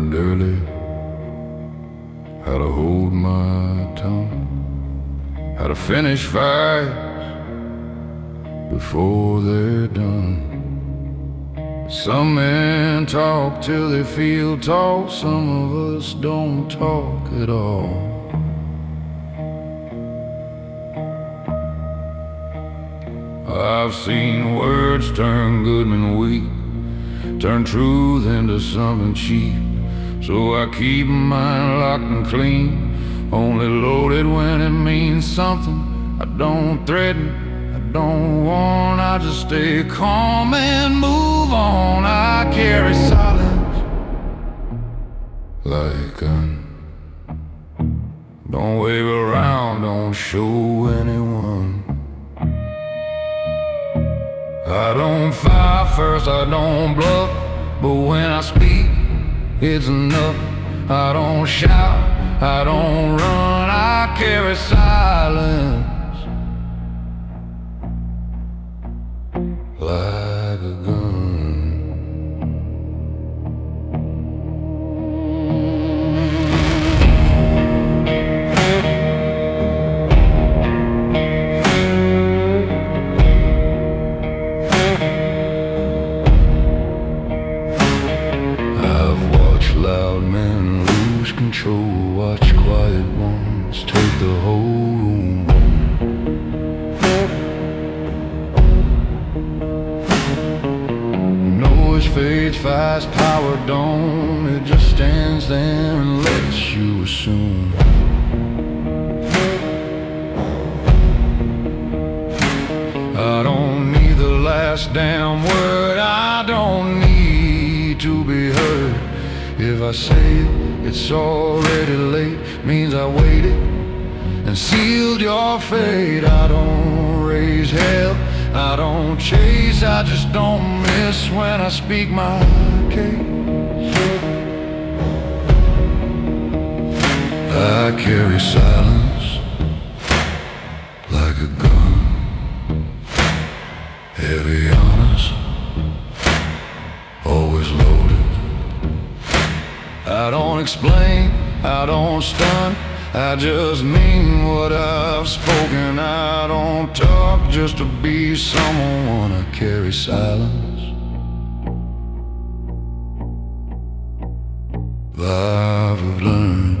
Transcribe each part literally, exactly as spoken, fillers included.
learned early how to hold my tongue, how to finish fights before they're done. Some men talk till they feel talk, some of us don't talk at all. I've seen words turn good and weak, turn truth into something cheap. So I keep mine locked and clean, only loaded when it means something. I don't threaten, I don't warn, I just stay calm and move on. I carry silence like a gun. Don't wave around, don't show anyone. I don't fire first, I don't bluff, but when I speak, it's enough. I don't shout, I don't run, I carry silence like a gun. Loud men lose control, watch quiet ones take the whole room. Noise fades fast, power don't, it just stands there and lets you assume. I don't need the last damn word, I don't need to be heard. If I say it, it's already late, means I waited and sealed your fate. I don't raise hell, I don't chase, I just don't miss when I speak my case. I carry silence like a gun, heavy on us, always loaded. I don't explain, I don't stun, I just mean what I've spoken. I don't talk just to be someone, I carry silence. I've learned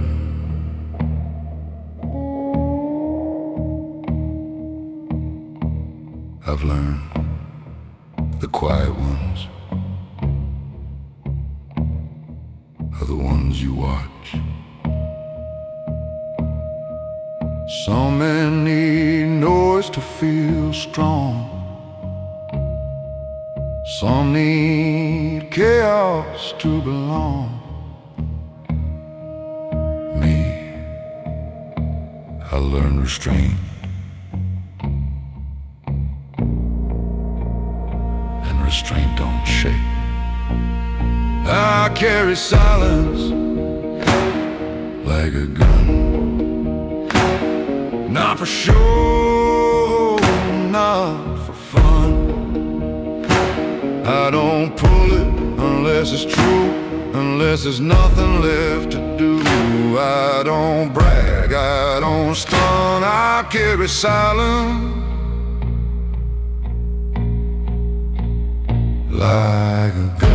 I've learned the quiet ones are the ones you watch. Some men need noise to feel strong, some need chaos to belong. Me, I learned restraint, and restraint don't shake. I carry silence like a gun, not for show, not for fun. I don't pull it unless it's true, unless there's nothing left to do. I don't brag, I don't stun, I carry silence like a gun.